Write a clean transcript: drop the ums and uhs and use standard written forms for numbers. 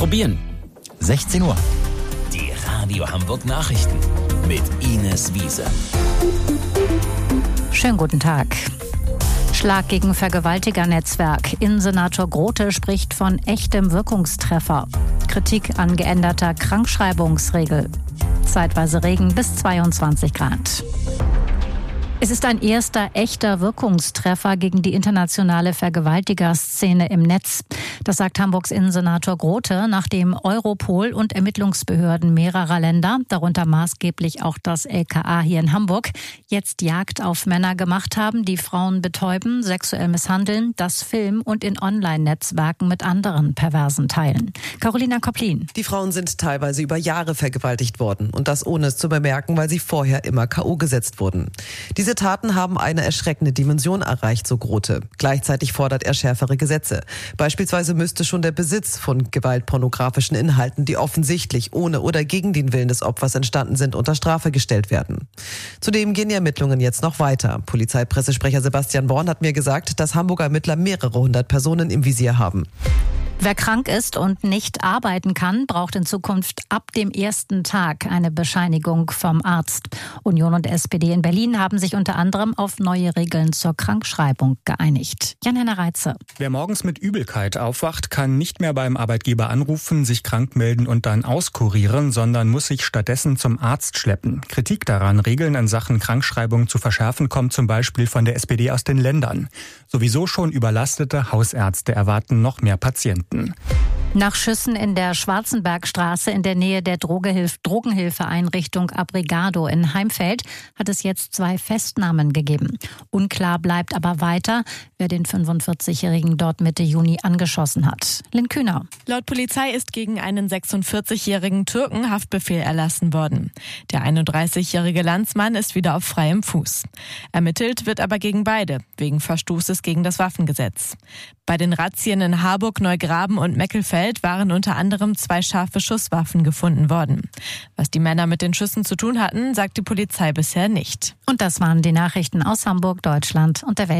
probieren. 16 Uhr. Die Radio Hamburg Nachrichten mit Ines Wiese. Schönen guten Tag. Schlag gegen Vergewaltigernetzwerk. Innensenator Grote spricht von echtem Wirkungstreffer. Kritik an geänderter Krankschreibungsregel. Zeitweise Regen bis 22 Grad. Es ist ein erster echter Wirkungstreffer gegen die internationale Vergewaltigerszene im Netz. Das sagt Hamburgs Innensenator Grote, nachdem Europol und Ermittlungsbehörden mehrerer Länder, darunter maßgeblich auch das LKA hier in Hamburg, jetzt Jagd auf Männer gemacht haben, die Frauen betäuben, sexuell misshandeln, das filmen und in Online-Netzwerken mit anderen Perversen teilen. Carolina Kopplin. Die Frauen sind teilweise über Jahre vergewaltigt worden und das ohne es zu bemerken, weil sie vorher immer K.O. gesetzt wurden. Diese Taten haben eine erschreckende Dimension erreicht, so Grote. Gleichzeitig fordert er schärfere Gesetze. Beispielsweise müsste schon der Besitz von gewaltpornografischen Inhalten, die offensichtlich ohne oder gegen den Willen des Opfers entstanden sind, unter Strafe gestellt werden. Zudem gehen die Ermittlungen jetzt noch weiter. Polizeipressesprecher Sebastian Born hat mir gesagt, dass Hamburger Ermittler mehrere hundert Personen im Visier haben. Wer krank ist und nicht arbeiten kann, braucht in Zukunft ab dem ersten Tag eine Bescheinigung vom Arzt. Union und SPD in Berlin haben sich unter anderem auf neue Regeln zur Krankschreibung geeinigt. Jan-Henner Reitze. Wer morgens mit Übelkeit aufwacht, kann nicht mehr beim Arbeitgeber anrufen, sich krank melden und dann auskurieren, sondern muss sich stattdessen zum Arzt schleppen. Kritik daran, Regeln in Sachen Krankschreibung zu verschärfen, kommt zum Beispiel von der SPD aus den Ländern. Sowieso schon überlastete Hausärzte erwarten noch mehr Patienten. Nach Schüssen in der Schwarzenbergstraße in der Nähe der Drogenhilfeeinrichtung Abrigado in Heimfeld hat es jetzt 2 Festnahmen gegeben. Unklar bleibt aber weiter, wer den 45-Jährigen dort Mitte Juni angeschossen hat. Lynn Kühner. Laut Polizei ist gegen einen 46-jährigen Türken Haftbefehl erlassen worden. Der 31-jährige Landsmann ist wieder auf freiem Fuß. Ermittelt wird aber gegen beide, wegen Verstoßes gegen das Waffengesetz. Bei den Razzien in Harburg, Neugraben und Meckelfeld waren unter anderem 2 scharfe Schusswaffen gefunden worden. Was die Männer mit den Schüssen zu tun hatten, sagt die Polizei bisher nicht. Und das waren die Nachrichten aus Hamburg, Deutschland und der Welt.